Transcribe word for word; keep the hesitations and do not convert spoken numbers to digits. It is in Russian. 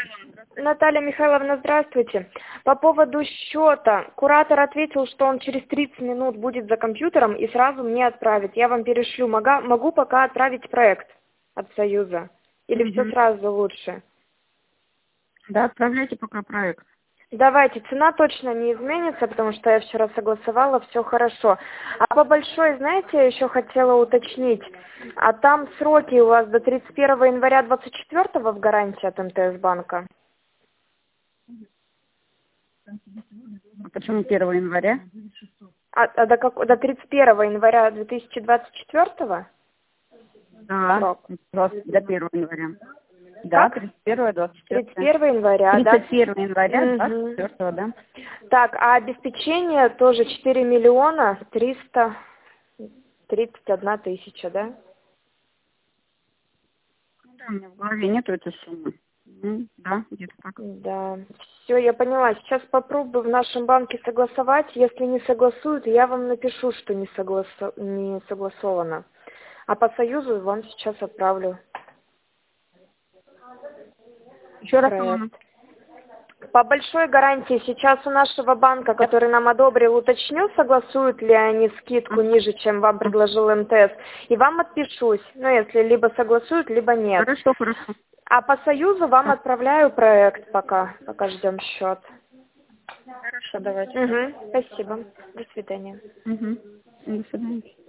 Наталья Михайловна, здравствуйте. По поводу счета. Куратор ответил, что он через тридцать минут будет за компьютером и сразу мне отправит. Я вам перешлю. Мога, могу пока отправить проект от Союза. Или Угу. все сразу лучше? Да, отправляйте пока проект. Давайте, цена точно не изменится, потому что я вчера согласовала, все хорошо. А по большой, знаете, я еще хотела уточнить, а там сроки у вас до тридцать первого января двадцать четвёртого в гарантии от МТС банка? А почему первого января? А, а до, как, до тридцать первого января две тысячи двадцать четвёртого? Да, Срок. просто до первого января. Да, Как? тридцать первого, двадцать четвёртого. тридцать первого января, да? тридцать первого января, двадцать Угу. четвёртого, да? Так, а обеспечение тоже четыре миллиона триста тридцать одна тысяча, да? Ну да, у меня в голове нету этой суммы. Ну, да, где-то так. Да, все, я поняла. Сейчас попробую в нашем банке согласовать. Если не согласуют, я вам напишу, что не, согласо... не согласовано. А по Союзу вам сейчас отправлю Еще раз. проект. По большой гарантии сейчас у нашего банка, который нам одобрил, уточню, согласуют ли они скидку ниже, чем вам предложил МТС. И вам отпишусь. Ну, если либо согласуют, либо нет. Хорошо, хорошо. А по Союзу вам отправляю проект пока, пока ждем счет. Хорошо, давайте. Угу, спасибо. До свидания. Угу. До свидания.